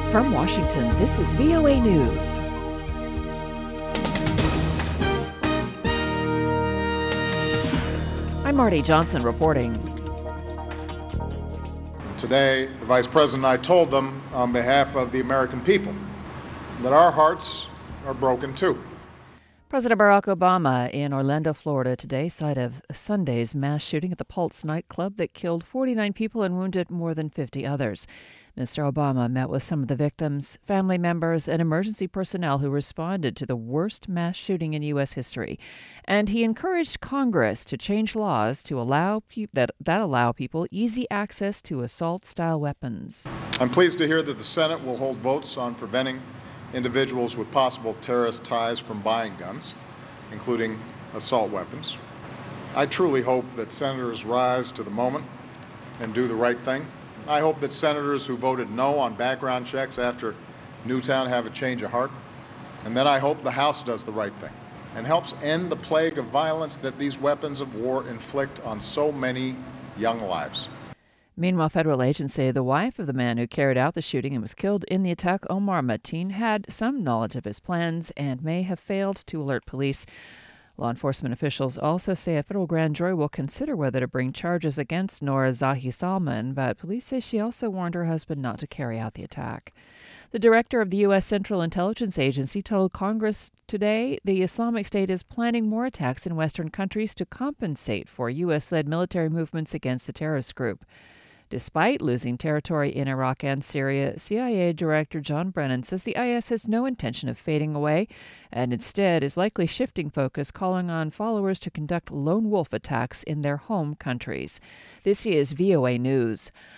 From Washington, this is VOA News. I'm Marty Johnson reporting. Today, the Vice President and I told them on behalf of the American people that our hearts are broken too. President Barack Obama in Orlando, Florida today, site of Sunday's mass shooting at the Pulse nightclub that killed 49 people and wounded more than 50 others. Mr. Obama met with some of the victims, family members, and emergency personnel who responded to the worst mass shooting in U.S. history. And he encouraged Congress to change laws to allow allow people easy access to assault-style weapons. I'm pleased to hear that the Senate will hold votes on preventing individuals with possible terrorist ties from buying guns, including assault weapons. I truly hope that senators rise to the moment and do the right thing. I hope that senators who voted no on background checks after Newtown have a change of heart. And then I hope the House does the right thing and helps end the plague of violence that these weapons of war inflict on so many young lives. Meanwhile, federal agents say the wife of the man who carried out the shooting and was killed in the attack, Omar Mateen, had some knowledge of his plans and may have failed to alert police. Law enforcement officials also say a federal grand jury will consider whether to bring charges against Noor Zahi Salman, but police say she also warned her husband not to carry out the attack. The director of the U.S. Central Intelligence Agency told Congress today the Islamic State is planning more attacks in Western countries to compensate for U.S.-led military movements against the terrorist group. Despite losing territory in Iraq and Syria, CIA Director John Brennan says the IS has no intention of fading away and instead is likely shifting focus, calling on followers to conduct lone wolf attacks in their home countries. This is VOA News.